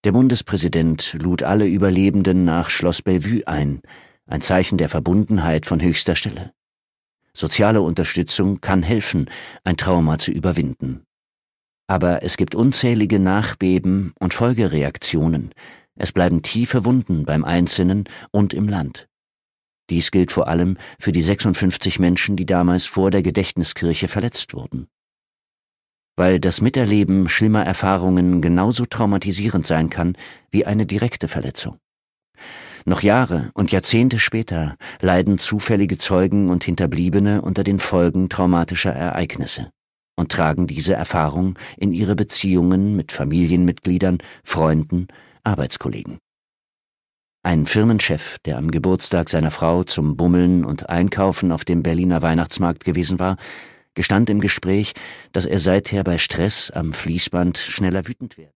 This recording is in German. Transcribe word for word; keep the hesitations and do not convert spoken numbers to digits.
Der Bundespräsident lud alle Überlebenden nach Schloss Bellevue ein, ein Zeichen der Verbundenheit von höchster Stelle. Soziale Unterstützung kann helfen, ein Trauma zu überwinden. Aber es gibt unzählige Nachbeben und Folgereaktionen. Es bleiben tiefe Wunden beim Einzelnen und im Land. Dies gilt vor allem für die sechsundfünfzig Menschen, die damals vor der Gedächtniskirche verletzt wurden. Weil das Miterleben schlimmer Erfahrungen genauso traumatisierend sein kann wie eine direkte Verletzung. Noch Jahre und Jahrzehnte später leiden zufällige Zeugen und Hinterbliebene unter den Folgen traumatischer Ereignisse und tragen diese Erfahrung in ihre Beziehungen mit Familienmitgliedern, Freunden, Arbeitskollegen. Ein Firmenchef, der am Geburtstag seiner Frau zum Bummeln und Einkaufen auf dem Berliner Weihnachtsmarkt gewesen war, gestand im Gespräch, dass er seither bei Stress am Fließband schneller wütend werde.